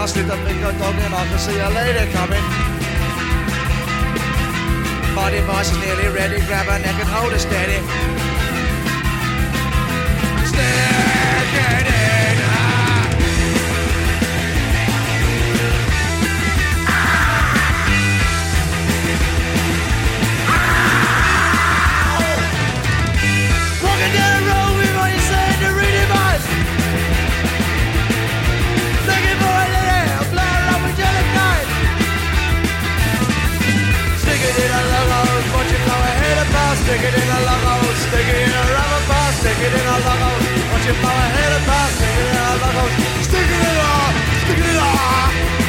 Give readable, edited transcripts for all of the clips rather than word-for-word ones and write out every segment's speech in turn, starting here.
slipped a finger dog and I can see a lady coming. My device is nearly ready, grab her neck and hold her steady. Stick it in her. Walking down the road with what you say to read your mind. Looking for a lady, a blood up with jelly knife. Stick it in a logo, watch it blow ahead of pass. Stick it in a logo, stick it in a rubber pass. Stick it in a logo, watch it blow ahead of pass. Stick it in a logo, stick it in a, stick it in a.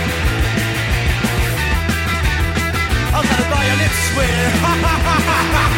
I'm gonna buy your lips sweet.